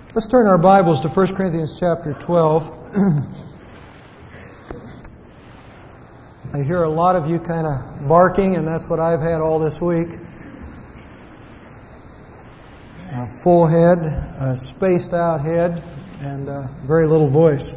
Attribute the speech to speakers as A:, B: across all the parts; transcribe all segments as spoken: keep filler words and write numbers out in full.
A: Let's turn our Bibles to First Corinthians chapter twelve. I hear a lot of you kind of barking, and that's what I've had all this week. A full head, a spaced out head, and uh, very little voice.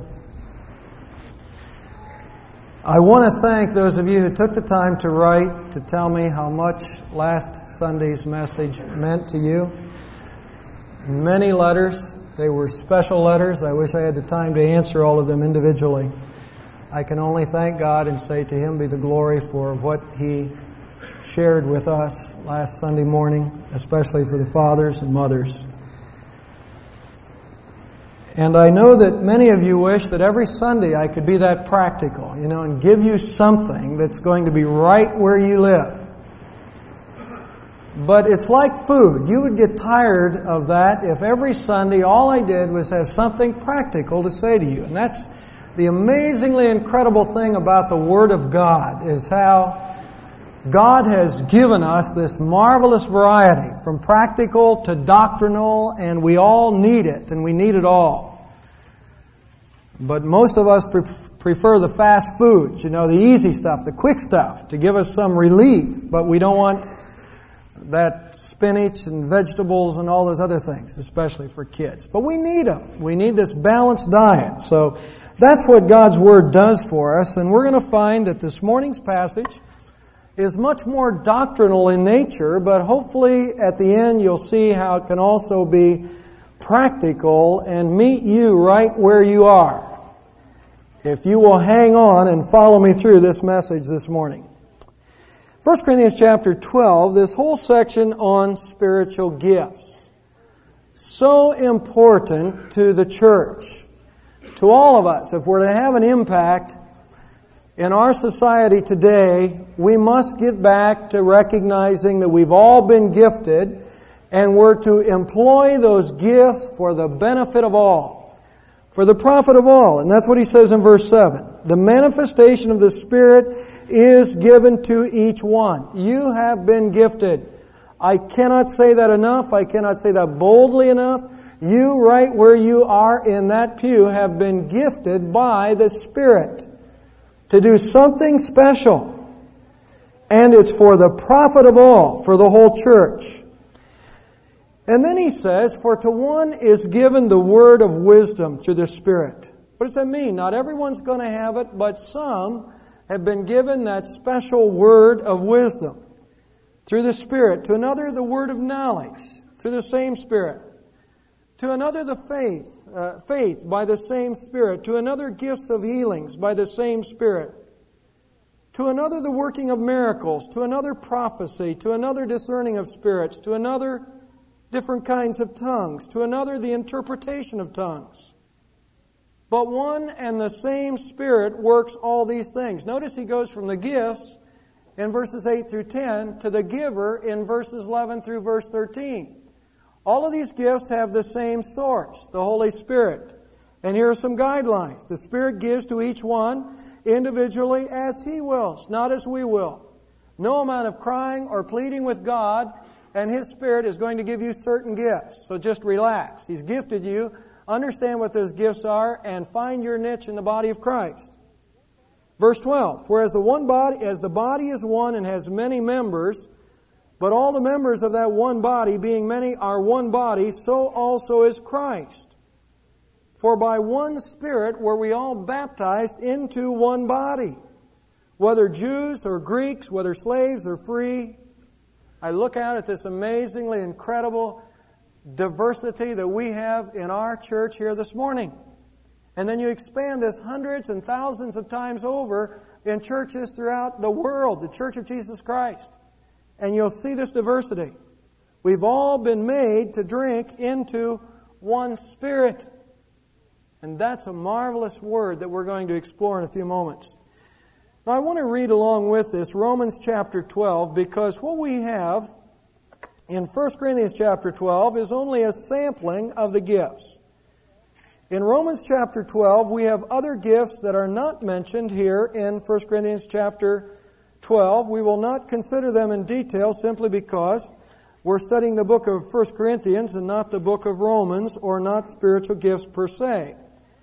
A: I want to thank those of you who took the time to write to tell me how much last Sunday's message meant to you. Many letters. They were special letters. I wish I had the time to answer all of them individually. I can only thank God and say to Him be the glory for what He shared with us last Sunday morning, especially for the fathers and mothers. And I know that many of you wish that every Sunday I could be that practical, you know, and give you something that's going to be right where you live. But it's like food. You would get tired of that if every Sunday all I did was have something practical to say to you. And that's the amazingly incredible thing about the Word of God, is how God has given us this marvelous variety, from practical to doctrinal, and we all need it, and we need it all. But most of us pre- prefer the fast foods, you know, the easy stuff, the quick stuff, to give us some relief, but we don't want that spinach and vegetables and all those other things, especially for kids. But we need them. We need this balanced diet. So that's what God's Word does for us. And we're going to find that this morning's passage is much more doctrinal in nature, but hopefully at the end you'll see how it can also be practical and meet you right where you are, if you will hang on and follow me through this message this morning. First Corinthians chapter twelve, this whole section on spiritual gifts. So important to the church, to all of us. If we're to have an impact in our society today, we must get back to recognizing that we've all been gifted, and we're to employ those gifts for the benefit of all, for the profit of all. And that's what he says in verse seven. The manifestation of the Spirit is given to each one. You have been gifted. I cannot say that enough. I cannot say that boldly enough. You, right where you are in that pew, have been gifted by the Spirit to do something special. And it's for the profit of all, for the whole church. And then he says, for to one is given the word of wisdom through the Spirit. What does that mean? Not everyone's going to have it, but some have been given that special word of wisdom through the Spirit. To another, the word of knowledge through the same Spirit. To another, the faith, uh, faith by the same Spirit. To another, gifts of healings by the same Spirit. To another, the working of miracles. To another, prophecy. To another, discerning of spirits. To another, different kinds of tongues. To another, the interpretation of tongues. But one and the same Spirit works all these things. Notice he goes from the gifts in verses eight through ten to the giver in verses eleven through verse thirteen. All of these gifts have the same source, the Holy Spirit. And here are some guidelines. The Spirit gives to each one individually as He wills, not as we will. No amount of crying or pleading with God and His Spirit is going to give you certain gifts. So just relax. He's gifted you. Understand what those gifts are and find your niche in the body of Christ. Verse twelve, for as the one body, as the body is one and has many members, but all the members of that one body, being many, are one body, so also is Christ. For by one Spirit were we all baptized into one body, whether Jews or Greeks, whether slaves or free. I look out at this amazingly incredible diversity that we have in our church here this morning. And then you expand this hundreds and thousands of times over in churches throughout the world, the Church of Jesus Christ. And you'll see this diversity. We've all been made to drink into one Spirit. And that's a marvelous word that we're going to explore in a few moments. Now I want to read along with this Romans chapter twelve, because what we have in First Corinthians chapter twelve is only a sampling of the gifts. In Romans chapter twelve, we have other gifts that are not mentioned here in First Corinthians chapter twelve. We will not consider them in detail simply because We're studying the book of First Corinthians and not the book of Romans, or not spiritual gifts per se.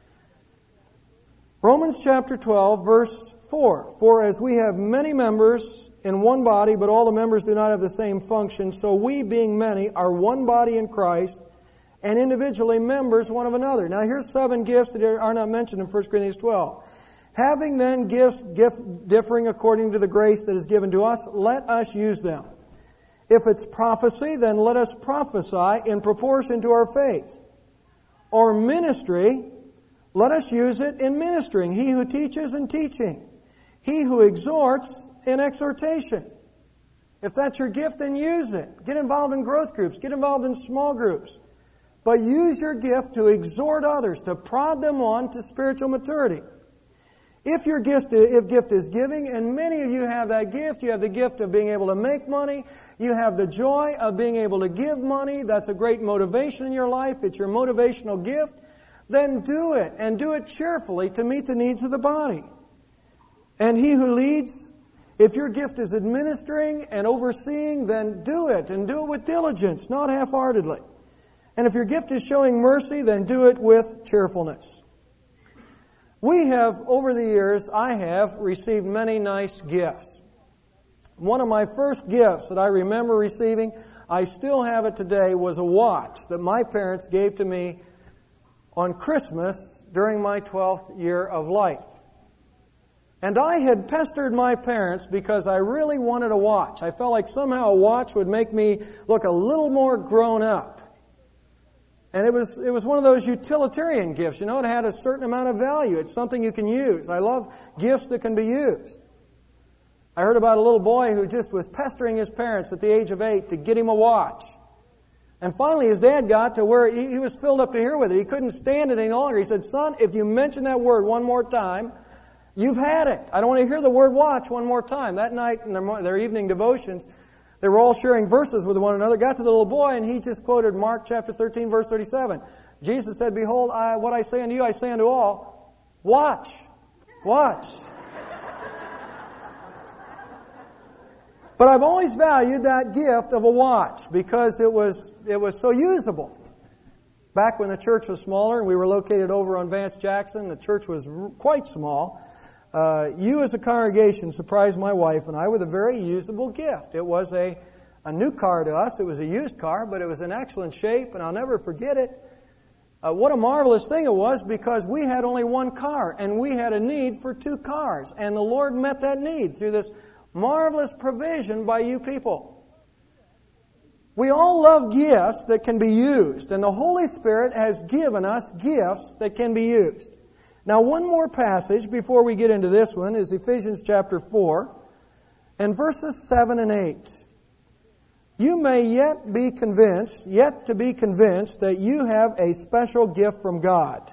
A: Romans chapter twelve, verse four. For as we have many members in one body, but all the members do not have the same function, so we, being many, are one body in Christ, and individually members one of another. Now here's seven gifts that are not mentioned in First Corinthians twelve. Having then gifts gift differing according to the grace that is given to us, let us use them. If it's prophecy, then let us prophesy in proportion to our faith. Or ministry, let us use it in ministering. He who teaches in teaching. He who exhorts in exhortation. If that's your gift, then use it. Get involved in growth groups. Get involved in small groups. But use your gift to exhort others, to prod them on to spiritual maturity. If your gift, if gift is giving, and many of you have that gift, you have the gift of being able to make money, you have the joy of being able to give money, that's a great motivation in your life, it's your motivational gift, then do it, and do it cheerfully to meet the needs of the body. And he who leads, if your gift is administering and overseeing, then do it, and do it with diligence, not half-heartedly. And if your gift is showing mercy, then do it with cheerfulness. We have, over the years, I have received many nice gifts. One of my first gifts that I remember receiving, I still have it today, was a watch that my parents gave to me on Christmas during my twelfth year of life. And I had pestered my parents because I really wanted a watch. I felt like somehow a watch would make me look a little more grown up. And it was it was one of those utilitarian gifts. You know, it had a certain amount of value. It's something you can use. I love gifts that can be used. I heard about a little boy who just was pestering his parents at the age of eight to get him a watch. And finally his dad got to where he, he was filled up to here with it. He couldn't stand it any longer. He said, "Son, if you mention that word one more time, you've had it. I don't want to hear the word watch one more time." That night in their, their evening devotions, they were all sharing verses with one another. Got to the little boy, and he just quoted Mark chapter thirteen, verse thirty-seven. Jesus said, "Behold, I, what I say unto you, I say unto all, watch, watch." But I've always valued that gift of a watch because it was it was so usable. Back when the church was smaller, and we were located over on Vance Jackson, the church was quite small. Uh, you as a congregation surprised my wife and I with a very usable gift. It was a, a new car to us. It was a used car, but it was in excellent shape, and I'll never forget it. Uh, what a marvelous thing it was, because we had only one car, and we had a need for two cars. And the Lord met that need through this marvelous provision by you people. We all love gifts that can be used, and the Holy Spirit has given us gifts that can be used. Now, one more passage before we get into this one is Ephesians chapter four and verses seven and eight. You may yet be convinced, yet to be convinced that you have a special gift from God.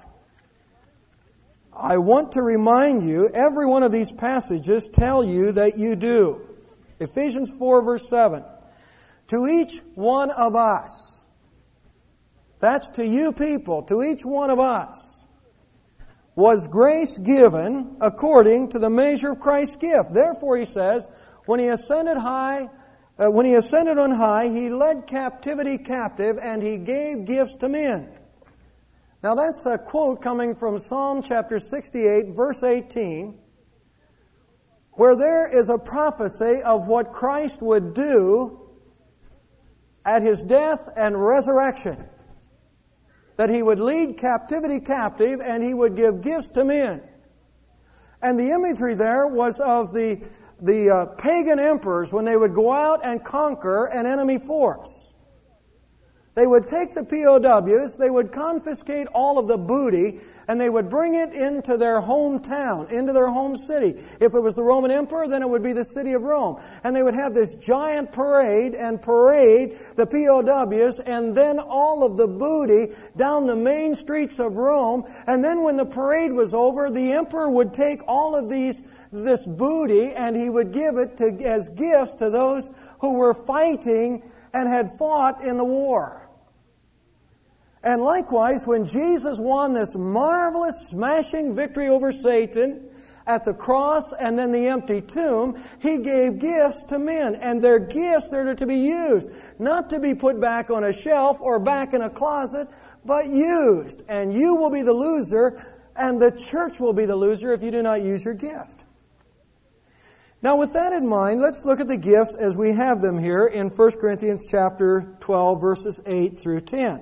A: I want to remind you, every one of these passages tell you that you do. Ephesians four verse seven. To each one of us. That's to you people, to each one of us. Was grace given according to the measure of Christ's gift. Therefore, he says, when he ascended high, uh, when he ascended on high, he led captivity captive, and he gave gifts to men. Now that's a quote coming from Psalm chapter sixty-eight, verse eighteen, where there is a prophecy of what Christ would do at his death and resurrection. That he would lead captivity captive, and he would give gifts to men. And the imagery there was of the, the uh, pagan emperors when they would go out and conquer an enemy force. They would take the P O Ws, they would confiscate all of the booty, and they would bring it into their hometown, into their home city. If it was the Roman emperor, then it would be the city of Rome. And they would have this giant parade and parade the P O Ws and then all of the booty down the main streets of Rome. And then when the parade was over, the emperor would take all of these this booty and he would give it to, as gifts to those who were fighting and had fought in the war. And likewise, when Jesus won this marvelous, smashing victory over Satan at the cross and then the empty tomb, He gave gifts to men. And they're gifts that are to be used. Not to be put back on a shelf or back in a closet, but used. And you will be the loser, and the church will be the loser if you do not use your gift. Now, with that in mind, let's look at the gifts as we have them here in First Corinthians chapter twelve, verses eight through ten.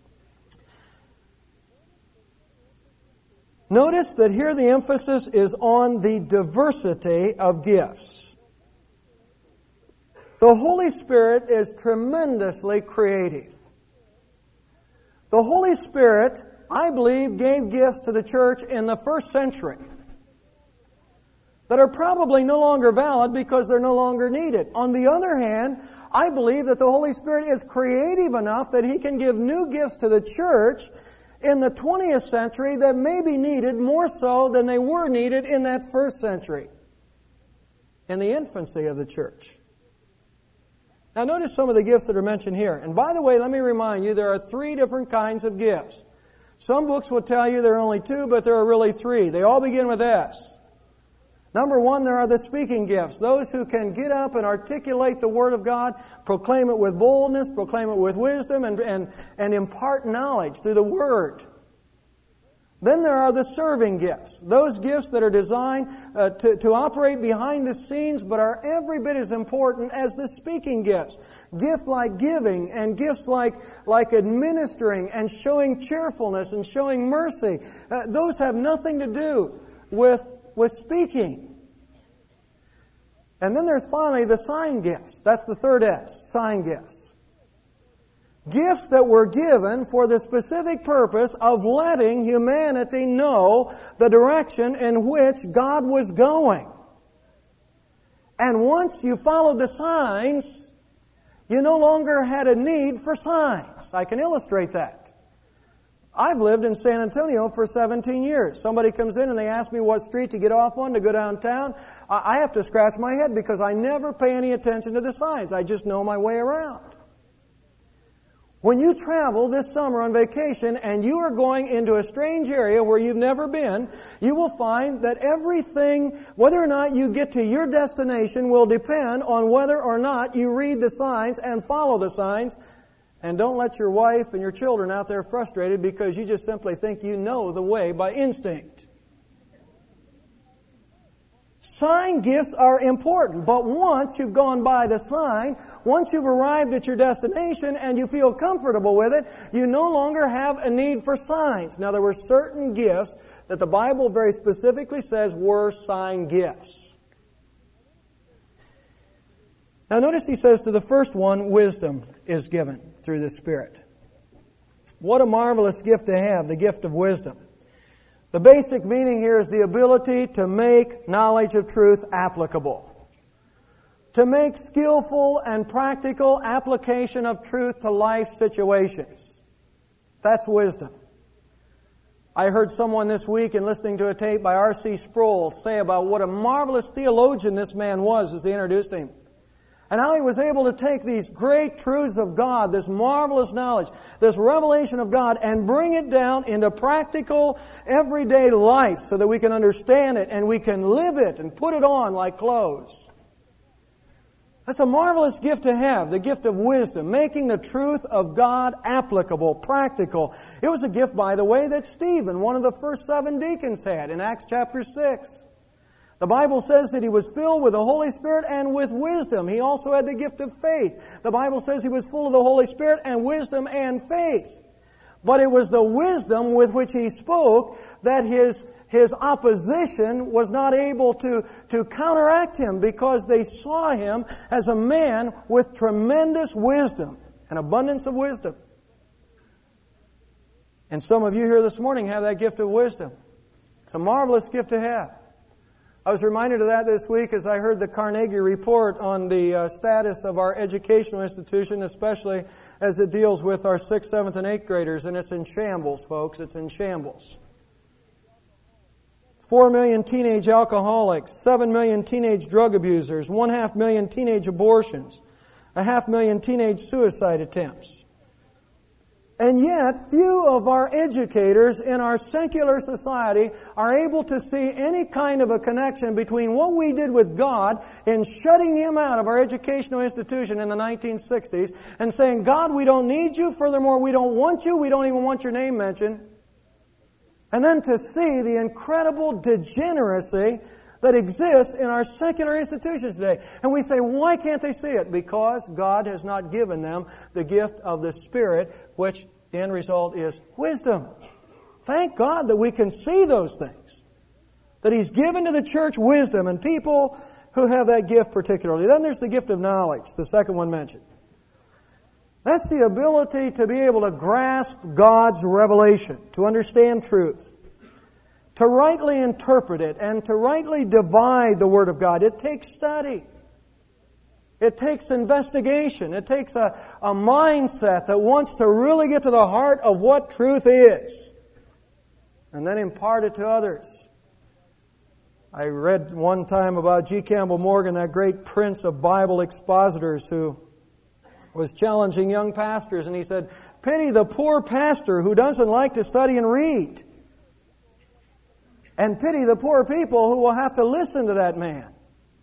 A: Notice that here the emphasis is on the diversity of gifts. The Holy Spirit is tremendously creative. The Holy Spirit, I believe, gave gifts to the church in the first century that are probably no longer valid because they're no longer needed. On the other hand, I believe that the Holy Spirit is creative enough that He can give new gifts to the church in the twentieth century that may be needed more so than they were needed in that first century, in the infancy of the church. Now notice some of the gifts that are mentioned here. And by the way, let me remind you, there are three different kinds of gifts. Some books will tell you there are only two, but there are really three. They all begin with S. Number one, there are the speaking gifts. Those who can get up and articulate the Word of God, proclaim it with boldness, proclaim it with wisdom, and, and, and impart knowledge through the Word. Then there are the serving gifts. Those gifts that are designed uh, to, to operate behind the scenes but are every bit as important as the speaking gifts. Gifts like giving and gifts like, like administering and showing cheerfulness and showing mercy. Uh, those have nothing to do with with speaking. And then there's finally the sign gifts. That's the third S, sign gifts. Gifts that were given for the specific purpose of letting humanity know the direction in which God was going. And once you followed the signs, you no longer had a need for signs. I can illustrate that. I've lived in San Antonio for seventeen years. Somebody comes in and they ask me what street to get off on to go downtown. I have to scratch my head because I never pay any attention to the signs. I just know my way around. When you travel this summer on vacation and you are going into a strange area where you've never been, you will find that everything, whether or not you get to your destination, will depend on whether or not you read the signs and follow the signs. And don't let your wife and your children out there frustrated because you just simply think you know the way by instinct. Sign gifts are important, but once you've gone by the sign, once you've arrived at your destination and you feel comfortable with it, you no longer have a need for signs. Now, there were certain gifts that the Bible very specifically says were sign gifts. Now notice he says to the first one, wisdom is given through the Spirit. What a marvelous gift to have, the gift of wisdom. The basic meaning here is the ability to make knowledge of truth applicable. To make skillful and practical application of truth to life situations. That's wisdom. I heard someone this week in listening to a tape by R C Sproul say about what a marvelous theologian this man was as they introduced him. And how he was able to take these great truths of God, this marvelous knowledge, this revelation of God, and bring it down into practical, everyday life so that we can understand it and we can live it and put it on like clothes. That's a marvelous gift to have, the gift of wisdom, making the truth of God applicable, practical. It was a gift, by the way, that Stephen, one of the first seven deacons, had in Acts chapter six. The Bible says that he was filled with the Holy Spirit and with wisdom. He also had the gift of faith. The Bible says he was full of the Holy Spirit and wisdom and faith. But it was the wisdom with which he spoke that his, his opposition was not able to, to counteract him because they saw him as a man with tremendous wisdom, an abundance of wisdom. And some of you here this morning have that gift of wisdom. It's a marvelous gift to have. I was reminded of that this week as I heard the Carnegie report on the uh, status of our educational institution, especially as it deals with our sixth, seventh, and eighth graders, and it's in shambles, folks. It's in shambles. Four million teenage alcoholics, seven million teenage drug abusers, one half million teenage abortions, a half million teenage suicide attempts. And yet, few of our educators in our secular society are able to see any kind of a connection between what we did with God in shutting Him out of our educational institution in the nineteen sixties and saying, God, we don't need you. Furthermore, we don't want you. We don't even want your name mentioned. And then to see the incredible degeneracy that exists in our secular institutions today. And we say, why can't they see it? Because God has not given them the gift of the Spirit, which the end result is wisdom. Thank God that we can see those things. That He's given to the church wisdom and people who have that gift particularly. Then there's the gift of knowledge, the second one mentioned. That's the ability to be able to grasp God's revelation, to understand truth, to rightly interpret it, and to rightly divide the Word of God. It takes study. It takes investigation. It takes a, a mindset that wants to really get to the heart of what truth is, and then impart it to others. I read one time about G. Campbell Morgan, that great prince of Bible expositors who was challenging young pastors, and he said, pity the poor pastor who doesn't like to study and read. And pity the poor people who will have to listen to that man.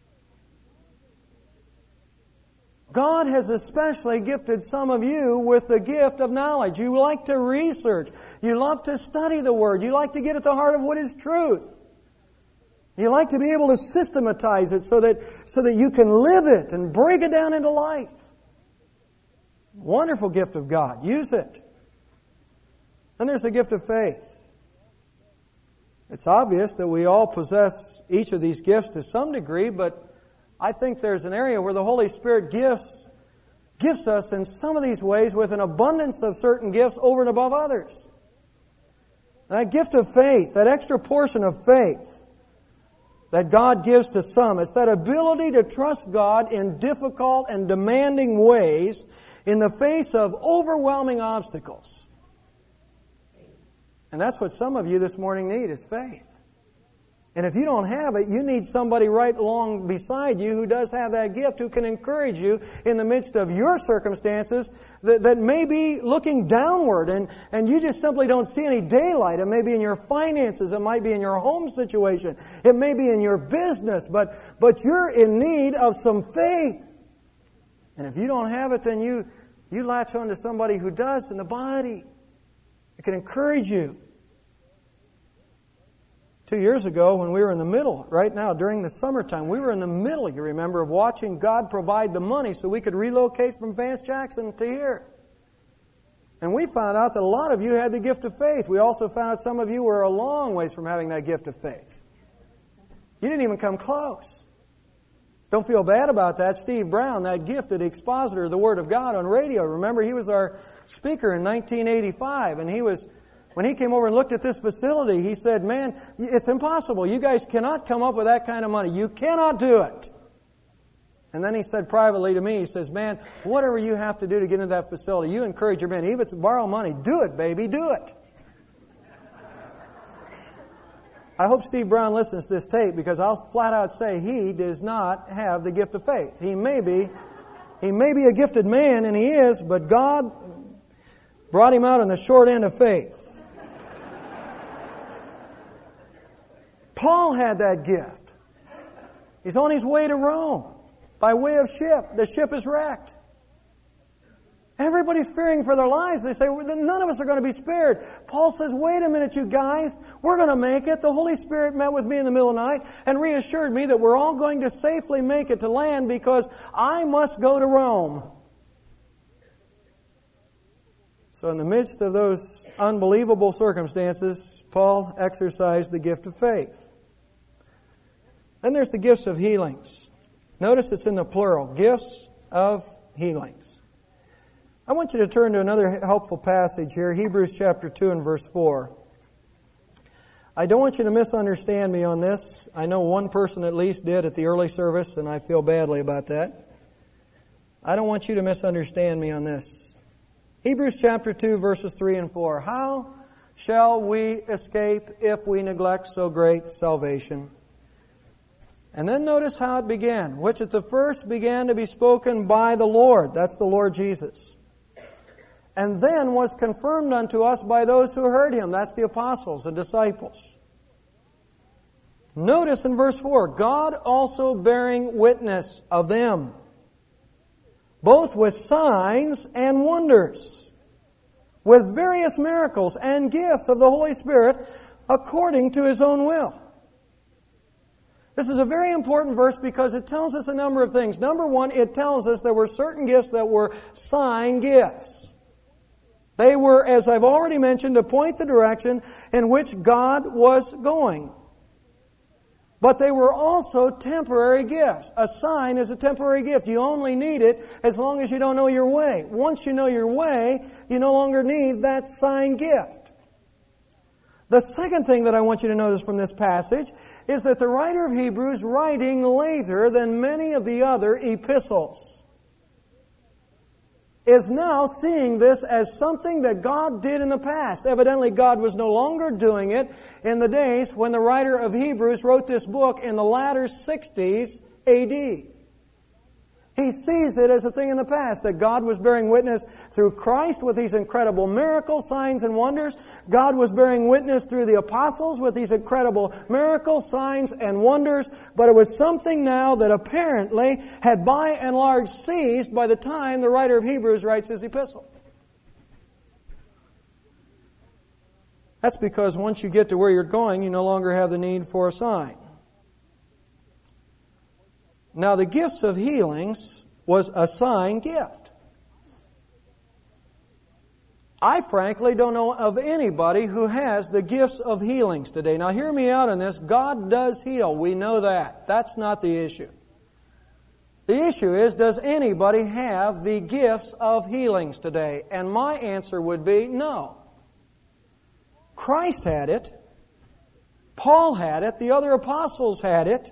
A: God has especially gifted some of you with the gift of knowledge. You like to research. You love to study the Word. You like to get at the heart of what is truth. You like to be able to systematize it so that, so that you can live it and break it down into life. Wonderful gift of God. Use it. Then there's the gift of faith. It's obvious that we all possess each of these gifts to some degree, but I think there's an area where the Holy Spirit gifts, gifts us in some of these ways with an abundance of certain gifts over and above others. That gift of faith, that extra portion of faith that God gives to some, it's that ability to trust God in difficult and demanding ways in the face of overwhelming obstacles. And that's what some of you this morning need, is faith. And if you don't have it, you need somebody right along beside you who does have that gift, who can encourage you in the midst of your circumstances that, that may be looking downward, and, and you just simply don't see any daylight. It may be in your finances. It might be in your home situation. It may be in your business. But, but you're in need of some faith. And if you don't have it, then you, you latch on to somebody who does in the body. It can encourage you. Two years ago, when we were in the middle, right now, during the summertime, we were in the middle, you remember, of watching God provide the money so we could relocate from Vance Jackson to here. And we found out that a lot of you had the gift of faith. We also found out some of you were a long ways from having that gift of faith. You didn't even come close. Don't feel bad about that. Steve Brown, that gifted expositor of the Word of God on radio, remember, he was our speaker in nineteen eighty-five, and he was, when he came over and looked at this facility, he said, man, it's impossible. You guys cannot come up with that kind of money. You cannot do it. And then he said privately to me, he says, man, whatever you have to do to get into that facility, you encourage your men. Even if it's borrow money, do it, baby, do it. I hope Steve Brown listens to this tape, because I'll flat out say he does not have the gift of faith. He may be, he may be a gifted man, and he is, but God brought him out on the short end of faith. Paul had that gift. He's on his way to Rome by way of ship. The ship is wrecked. Everybody's fearing for their lives. They say, none of us are going to be spared. Paul says, wait a minute, you guys. We're going to make it. The Holy Spirit met with me in the middle of the night and reassured me that we're all going to safely make it to land, because I must go to Rome. So in the midst of those unbelievable circumstances, Paul exercised the gift of faith. Then there's the gifts of healings. Notice it's in the plural, gifts of healings. I want you to turn to another helpful passage here, Hebrews chapter two and verse four. I don't want you to misunderstand me on this. I know one person at least did at the early service, and I feel badly about that. I don't want you to misunderstand me on this. Hebrews chapter two, verses three and four. How shall we escape if we neglect so great salvation? And then notice how it began, which at the first began to be spoken by the Lord. That's the Lord Jesus. and then was confirmed unto us by those who heard Him. That's the apostles, the disciples. Notice in verse four, God also bearing witness of them, both with signs and wonders, with various miracles and gifts of the Holy Spirit, according to His own will. This is a very important verse because it tells us a number of things. Number one, it tells us there were certain gifts that were sign gifts. They were, as I've already mentioned, to point the direction in which God was going. But they were also temporary gifts. A sign is a temporary gift. You only need it as long as you don't know your way. Once you know your way, you no longer need that sign gift. The second thing that I want you to notice from this passage is that the writer of Hebrews, writing later than many of the other epistles, is now seeing this as something that God did in the past. Evidently, God was no longer doing it in the days when the writer of Hebrews wrote this book in the latter sixties A D. He sees it as a thing in the past, that God was bearing witness through Christ with these incredible miracles, signs, and wonders. God was bearing witness through the apostles with these incredible miracles, signs, and wonders. But it was something now that apparently had by and large ceased by the time the writer of Hebrews writes his epistle. That's because once you get to where you're going, you no longer have the need for a sign. Now, the gifts of healings was a sign gift. I frankly don't know of anybody who has the gifts of healings today. Now, hear me out on this. God does heal. We know that. That's not the issue. The issue is, does anybody have the gifts of healings today? And my answer would be no. Christ had it. Paul had it. The other apostles had it.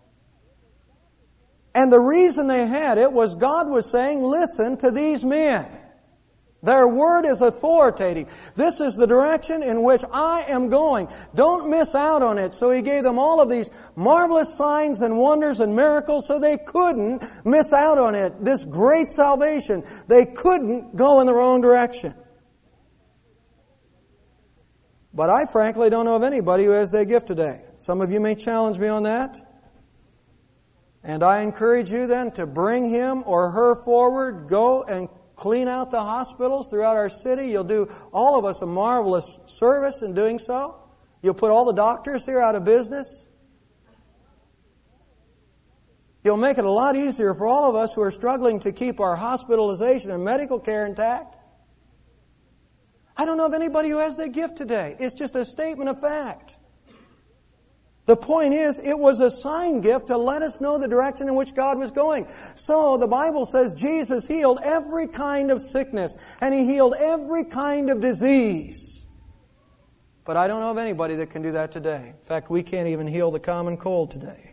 A: And the reason they had it was God was saying, listen to these men. Their word is authoritative. This is the direction in which I am going. Don't miss out on it. So He gave them all of these marvelous signs and wonders and miracles so they couldn't miss out on it. This great salvation. They couldn't go in the wrong direction. But I frankly don't know of anybody who has that gift today. Some of you may challenge me on that. And I encourage you then to bring him or her forward. Go and clean out the hospitals throughout our city. You'll do all of us a marvelous service in doing so. You'll put all the doctors here out of business. You'll make it a lot easier for all of us who are struggling to keep our hospitalization and medical care intact. I don't know of anybody who has that gift today. It's just a statement of fact. The point is, it was a sign gift to let us know the direction in which God was going. So, the Bible says Jesus healed every kind of sickness, and He healed every kind of disease. But I don't know of anybody that can do that today. In fact, we can't even heal the common cold today.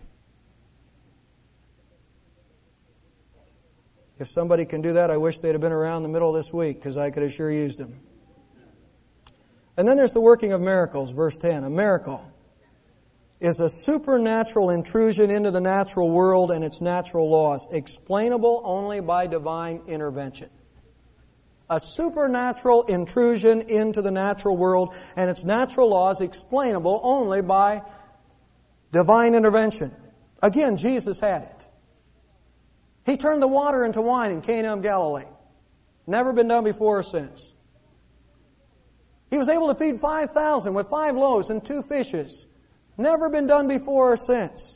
A: If somebody can do that, I wish they'd have been around the middle of this week, because I could have sure used them. And then there's the working of miracles, verse ten. A miracle is a supernatural intrusion into the natural world and its natural laws, explainable only by divine intervention. A supernatural intrusion into the natural world and its natural laws, explainable only by divine intervention. Again, Jesus had it. He turned the water into wine in Cana of Galilee. Never been done before or since. He was able to feed five thousand with five loaves and two fishes. Never been done before or since.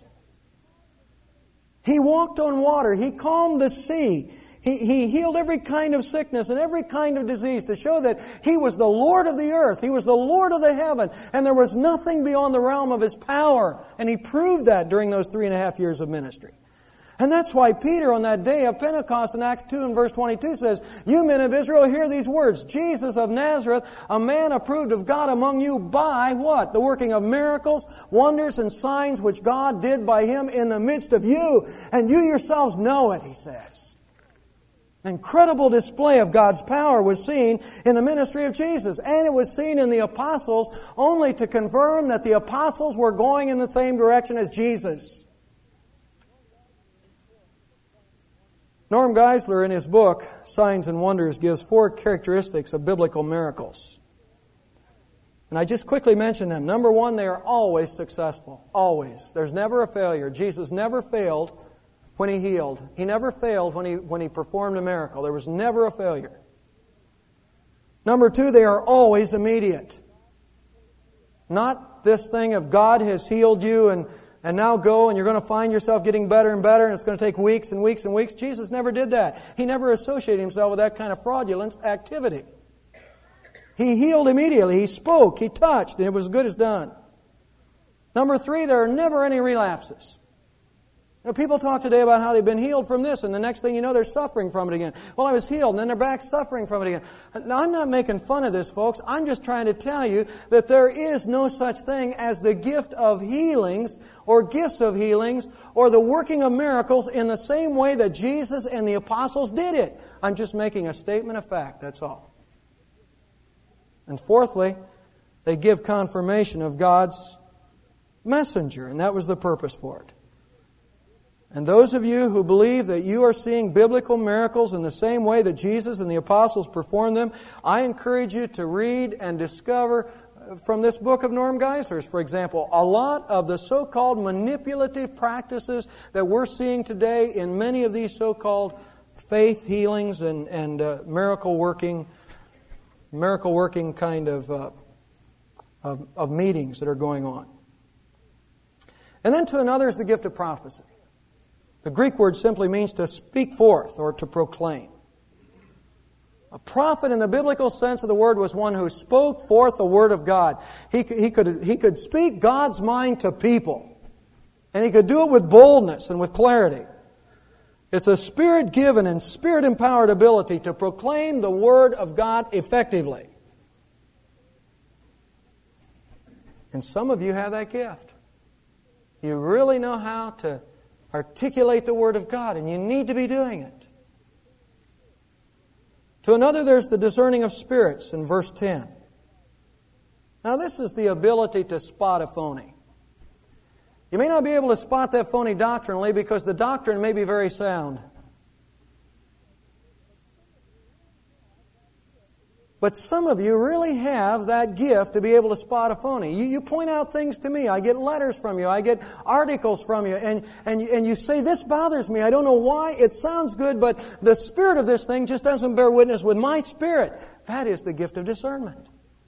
A: He walked on water. He calmed the sea. He, he healed every kind of sickness and every kind of disease to show that He was the Lord of the earth. He was the Lord of the heaven. And there was nothing beyond the realm of His power. And He proved that during those three and a half years of ministry. And that's why Peter on that day of Pentecost in Acts two and verse twenty-two says, "You men of Israel, hear these words. Jesus of Nazareth, a man approved of God among you by" what? The working of miracles, wonders, and signs which God did by Him in the midst of you. And you yourselves know it, he says. An incredible display of God's power was seen in the ministry of Jesus. And it was seen in the apostles only to confirm that the apostles were going in the same direction as Jesus. Norm Geisler, in his book, Signs and Wonders, gives four characteristics of biblical miracles. And I just quickly mention them. Number one, they are always successful. Always. There's never a failure. Jesus never failed when He healed. He never failed when He, when he performed a miracle. There was never a failure. Number two, they are always immediate. Not this thing of God has healed you and And now go and you're going to find yourself getting better and better and it's going to take weeks and weeks and weeks. Jesus never did that. He never associated Himself with that kind of fraudulent activity. He healed immediately. He spoke. He touched. And it was as good as done. Number three, there are never any relapses. You know, people talk today about how they've been healed from this and the next thing you know they're suffering from it again. Well, I was healed and then they're back suffering from it again. Now, I'm not making fun of this, folks. I'm just trying to tell you that there is no such thing as the gift of healings or gifts of healings or the working of miracles in the same way that Jesus and the apostles did it. I'm just making a statement of fact, that's all. And fourthly, they give confirmation of God's messenger, and that was the purpose for it. And those of you who believe that you are seeing biblical miracles in the same way that Jesus and the apostles performed them, I encourage you to read and discover from this book of Norm Geisler's, for example, a lot of the so-called manipulative practices that we're seeing today in many of these so-called faith healings and, and uh, miracle working, miracle working kind of, uh, of, of meetings that are going on. And then to another is the gift of prophecy. The Greek word simply means to speak forth or to proclaim. A prophet in the biblical sense of the word was one who spoke forth the Word of God. He, he, could, he could speak God's mind to people. And he could do it with boldness and with clarity. It's a Spirit-given and Spirit-empowered ability to proclaim the Word of God effectively. And some of you have that gift. You really know how to articulate the Word of God, and you need to be doing it. To another, there's the discerning of spirits in verse ten. Now, this is the ability to spot a phony. You may not be able to spot that phony doctrinally because the doctrine may be very sound. But some of you really have that gift to be able to spot a phony. You, you point out things to me. I get letters from you. I get articles from you. And, and, and you say, this bothers me. I don't know why. It sounds good, but the spirit of this thing just doesn't bear witness with my spirit. That is the gift of discernment.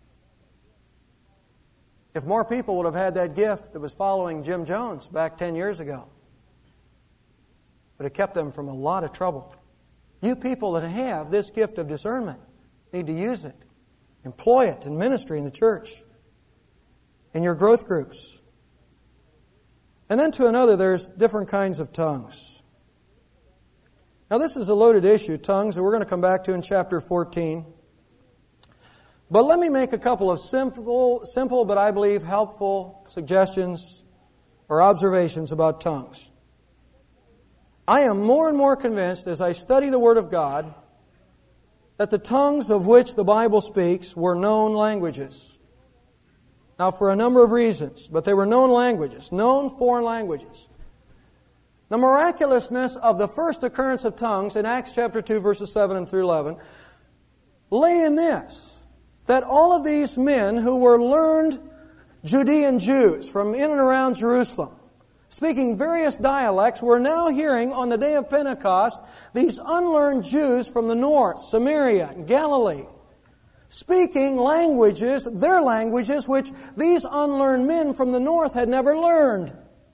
A: If more people would have had that gift that was following Jim Jones back ten years ago, it would have kept them from a lot of trouble. You people that have this gift of discernment need to use it. Employ it in ministry in the church, in your growth groups. And then to another, there's different kinds of tongues. Now this is a loaded issue, tongues, that we're going to come back to in chapter fourteen. But let me make a couple of simple, simple but I believe helpful suggestions or observations about tongues. I am more and more convinced as I study the Word of God that the tongues of which the Bible speaks were known languages. Now, for a number of reasons, but they were known languages, known foreign languages. The miraculousness of the first occurrence of tongues in Acts chapter two, verses seven and through eleven, lay in this, that all of these men who were learned Judean Jews from in and around Jerusalem, speaking various dialects, we're now hearing on the day of Pentecost these unlearned Jews from the north, Samaria, and Galilee, speaking languages, their languages, which these unlearned men from the north had never learned.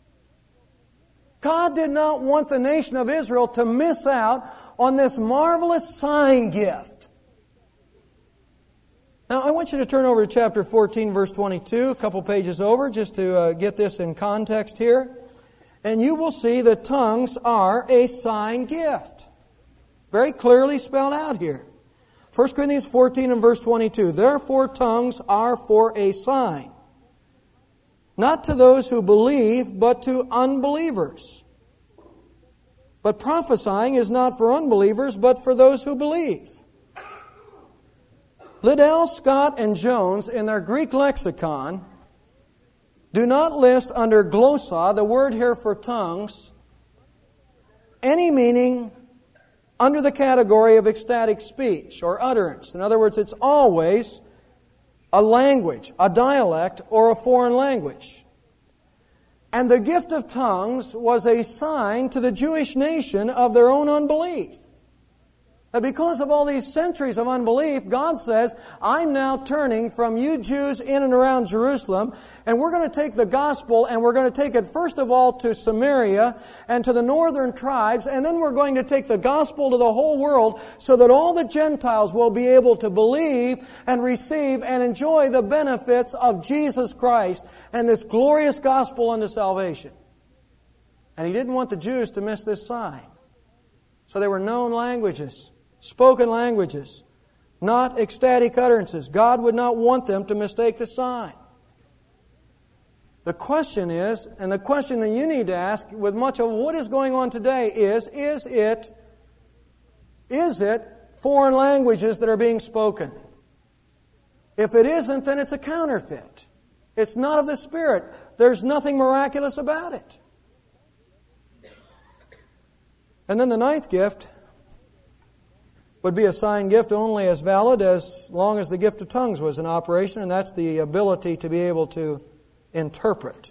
A: God did not want the nation of Israel to miss out on this marvelous sign gift. Now, I want you to turn over to chapter fourteen, verse twenty-two, a couple pages over, just to uh, get this in context here. And you will see that tongues are a sign gift. Very clearly spelled out here. First Corinthians fourteen and verse twenty-two. Therefore tongues are for a sign, not to those who believe, but to unbelievers. But prophesying is not for unbelievers, but for those who believe. Liddell, Scott, and Jones, in their Greek lexicon, do not list under glossa, the word here for tongues, any meaning under the category of ecstatic speech or utterance. In other words, it's always a language, a dialect, or a foreign language. And the gift of tongues was a sign to the Jewish nation of their own unbelief. That because of all these centuries of unbelief, God says, I'm now turning from you Jews in and around Jerusalem, and we're going to take the gospel and we're going to take it first of all to Samaria and to the northern tribes, and then we're going to take the gospel to the whole world so that all the Gentiles will be able to believe and receive and enjoy the benefits of Jesus Christ and this glorious gospel unto salvation. And He didn't want the Jews to miss this sign. So they were known languages. Spoken languages, not ecstatic utterances. God would not want them to mistake the sign. The question is, and the question that you need to ask with much of what is going on today is, is it, is it foreign languages that are being spoken? If it isn't, then it's a counterfeit. It's not of the Spirit. There's nothing miraculous about it. And then the ninth gift would be a sign gift only as valid as long as the gift of tongues was in operation, and that's the ability to be able to interpret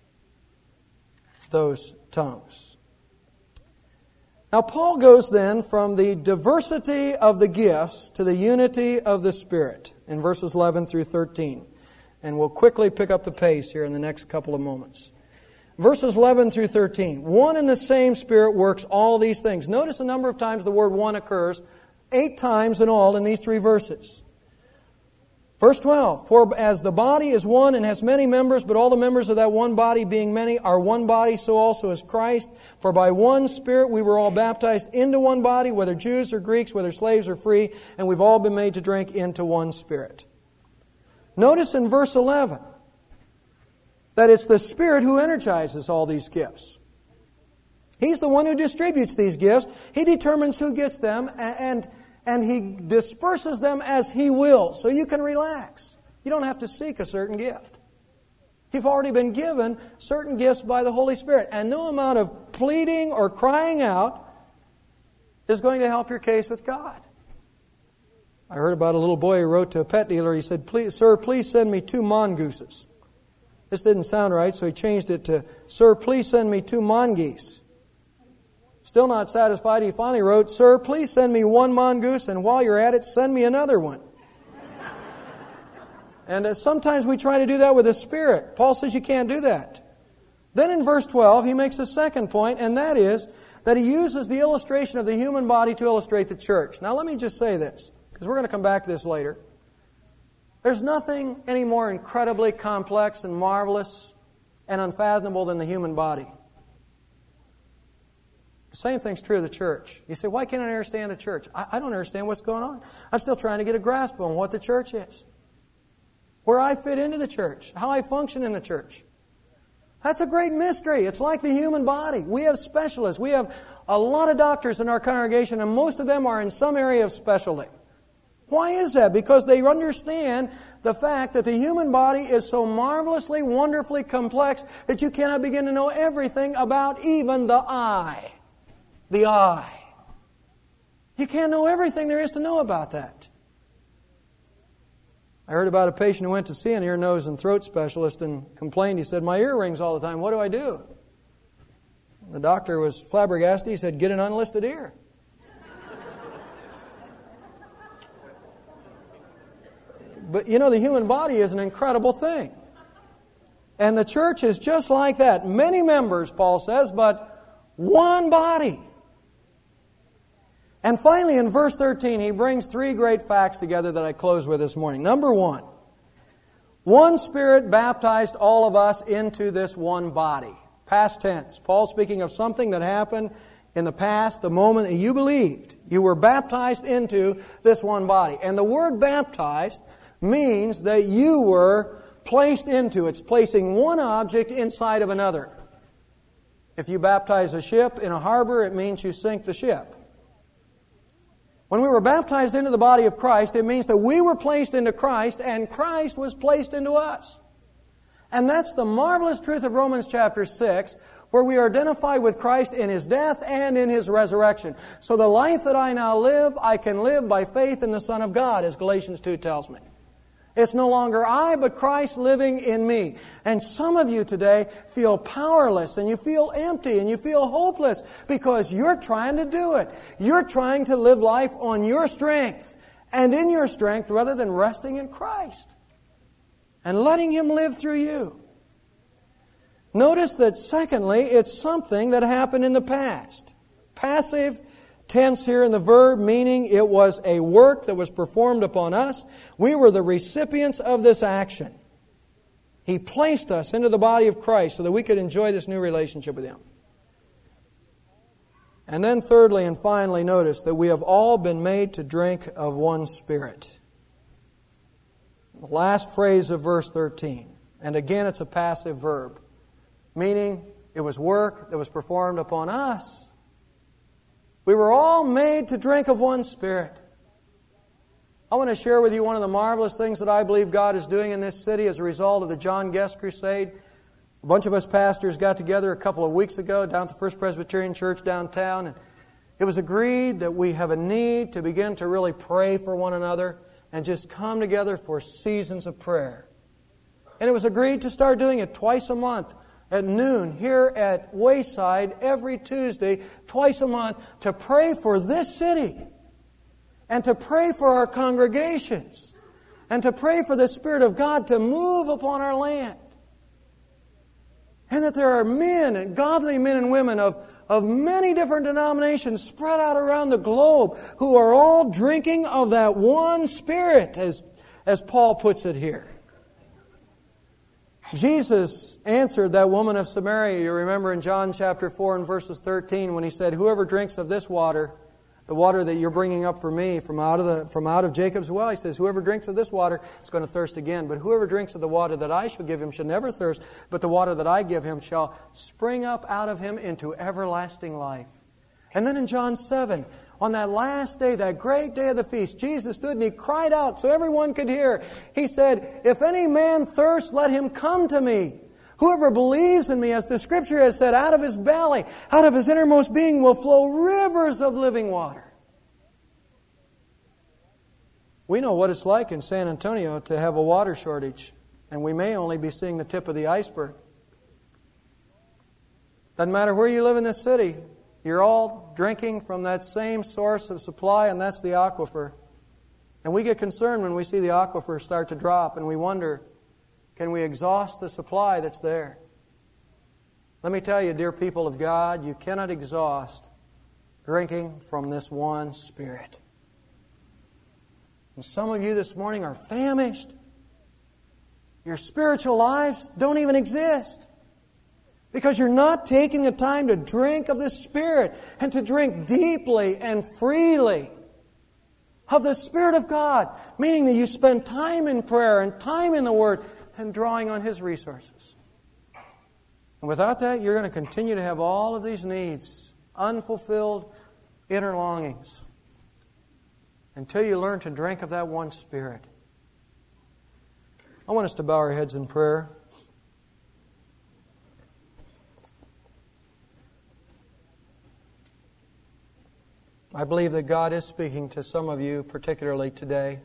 A: those tongues. Now Paul goes then from the diversity of the gifts to the unity of the Spirit in verses eleven through thirteen. And we'll quickly pick up the pace here in the next couple of moments. Verses eleven through thirteen. One and the same Spirit works all these things. Notice the number of times the word one occurs. Eight times in all in these three verses. Verse twelve, for as the body is one and has many members, but all the members of that one body being many are one body, so also is Christ. For by one Spirit we were all baptized into one body, whether Jews or Greeks, whether slaves or free, and we've all been made to drink into one Spirit. Notice in verse eleven that it's the Spirit who energizes all these gifts. He's the one who distributes these gifts. He determines who gets them, and, and He disperses them as He will. So you can relax. You don't have to seek a certain gift. You've already been given certain gifts by the Holy Spirit. And no amount of pleading or crying out is going to help your case with God. I heard about a little boy who wrote to a pet dealer. He said, "Please, sir, please send me two mongooses." This didn't sound right, so he changed it to, "Sir, please send me two mongoose." Still not satisfied, he finally wrote, "Sir, please send me one mongoose, and while you're at it, send me another one." And uh, sometimes we try to do that with the Spirit. Paul says you can't do that. Then in verse twelve, he makes a second point, and that is that he uses the illustration of the human body to illustrate the church. Now let me just say this, because we're going to come back to this later. There's nothing any more incredibly complex and marvelous and unfathomable than the human body. The same thing's true of the church. You say, why can't I understand the church? I, I don't understand what's going on. I'm still trying to get a grasp on what the church is. Where I fit into the church. How I function in the church. That's a great mystery. It's like the human body. We have specialists. We have a lot of doctors in our congregation, and most of them are in some area of specialty. Why is that? Because they understand the fact that the human body is so marvelously, wonderfully complex that you cannot begin to know everything about even the eye. The eye. You can't know everything there is to know about that. I heard about a patient who went to see an ear, nose, and throat specialist and complained. He said, "My ear rings all the time. What do I do?" The doctor was flabbergasted. He said, "Get an unlisted ear." But you know, the human body is an incredible thing. And the church is just like that. Many members, Paul says, but one body. And finally, in verse thirteen, he brings three great facts together that I close with this morning. Number one, one Spirit baptized all of us into this one body. Past tense. Paul speaking of something that happened in the past, the moment that you believed. You were baptized into this one body. And the word baptized means that you were placed into. It's placing one object inside of another. If you baptize a ship in a harbor, it means you sink the ship. When we were baptized into the body of Christ, it means that we were placed into Christ and Christ was placed into us. And that's the marvelous truth of Romans chapter six, where we are identified with Christ in His death and in His resurrection. So the life that I now live, I can live by faith in the Son of God, as Galatians two tells me. It's no longer I, but Christ living in me. And some of you today feel powerless, and you feel empty, and you feel hopeless because you're trying to do it. You're trying to live life on your strength and in your strength rather than resting in Christ and letting Him live through you. Notice that, secondly, it's something that happened in the past. Passive tense here in the verb, meaning it was a work that was performed upon us. We were the recipients of this action. He placed us into the body of Christ so that we could enjoy this new relationship with Him. And then thirdly and finally, notice that we have all been made to drink of one Spirit. The last phrase of verse thirteen. And again, it's a passive verb, meaning it was work that was performed upon us. We were all made to drink of one Spirit. I want to share with you one of the marvelous things that I believe God is doing in this city as a result of the John Guest Crusade. A bunch of us pastors got together a couple of weeks ago down at the First Presbyterian Church downtown, and it was agreed that we have a need to begin to really pray for one another and just come together for seasons of prayer. And it was agreed to start doing it twice a month at noon here at Wayside every Tuesday, twice a month, to pray for this city and to pray for our congregations and to pray for the Spirit of God to move upon our land. And that there are men, and godly men and women of, of many different denominations spread out around the globe who are all drinking of that one Spirit, as, as Paul puts it here. Jesus answered that woman of Samaria, you remember in John chapter four and verses thirteen, when He said, whoever drinks of this water, the water that you're bringing up for me from out of the from out of Jacob's well, He says, whoever drinks of this water is going to thirst again. But whoever drinks of the water that I shall give him shall never thirst, but the water that I give him shall spring up out of him into everlasting life. And then in John seven, on that last day, that great day of the feast, Jesus stood and He cried out so everyone could hear. He said, if any man thirst, let him come to me. Whoever believes in me, as the Scripture has said, out of his belly, out of his innermost being will flow rivers of living water. We know what it's like in San Antonio to have a water shortage, and we may only be seeing the tip of the iceberg. Doesn't matter where you live in this city, you're all drinking from that same source of supply, and that's the aquifer. And we get concerned when we see the aquifer start to drop, and we wonder, can we exhaust the supply that's there? Let me tell you, dear people of God, you cannot exhaust drinking from this one Spirit. And some of you this morning are famished. Your spiritual lives don't even exist. Because you're not taking the time to drink of the Spirit and to drink deeply and freely of the Spirit of God. Meaning that you spend time in prayer and time in the Word and drawing on His resources. And without that, you're going to continue to have all of these needs, unfulfilled inner longings, until you learn to drink of that one Spirit. I want us to bow our heads in prayer. I believe that God is speaking to some of you, particularly today.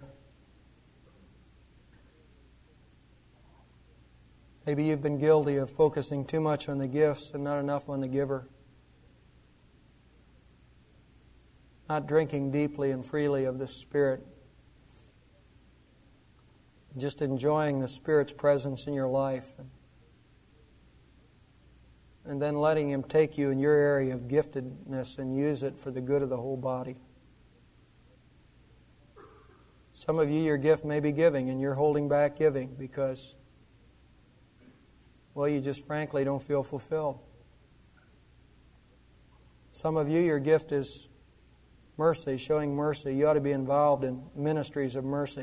A: Maybe you've been guilty of focusing too much on the gifts and not enough on the giver. Not drinking deeply and freely of the Spirit. Just enjoying the Spirit's presence in your life. And then letting Him take you in your area of giftedness and use it for the good of the whole body. Some of you, your gift may be giving, and you're holding back giving because, well, you just frankly don't feel fulfilled. Some of you, your gift is mercy, showing mercy. You ought to be involved in ministries of mercy.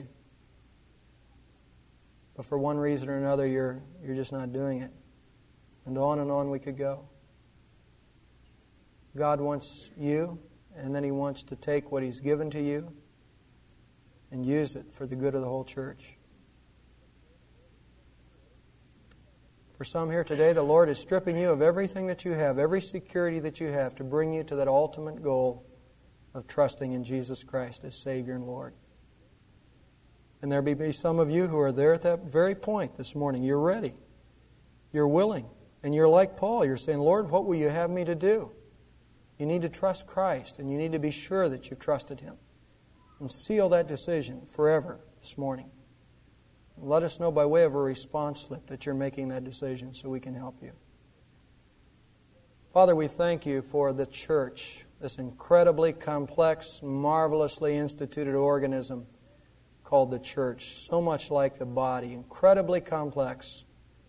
A: But for one reason or another, you're you're just not doing it. And on and on we could go. God wants you, and then He wants to take what He's given to you and use it for the good of the whole church. For some here today, the Lord is stripping you of everything that you have, every security that you have, to bring you to that ultimate goal of trusting in Jesus Christ as Savior and Lord. And there may be some of you who are there at that very point this morning. You're ready. You're willing. And you're like Paul. You're saying, Lord, what will you have me to do? You need to trust Christ, and you need to be sure that you've trusted Him. And seal that decision forever this morning. And let us know by way of a response slip that you're making that decision so we can help you. Father, we thank you for the church, this incredibly complex, marvelously instituted organism called the church, so much like the body, incredibly complex,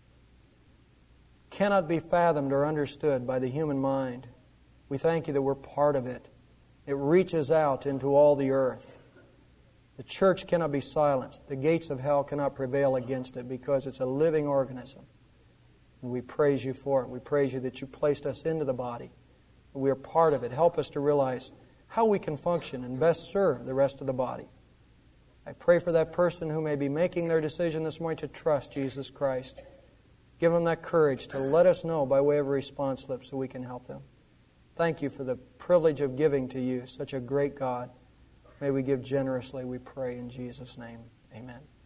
A: cannot be fathomed or understood by the human mind. We thank you that we're part of it. It reaches out into all the earth. The church cannot be silenced. The gates of hell cannot prevail against it because it's a living organism. And we praise you for it. We praise you that you placed us into the body. We are part of it. Help us to realize how we can function and best serve the rest of the body. I pray for that person who may be making their decision this morning to trust Jesus Christ. Give them that courage to let us know by way of a response slip so we can help them. Thank you for the privilege of giving to you, such a great God. May we give generously, we pray in Jesus' name. Amen.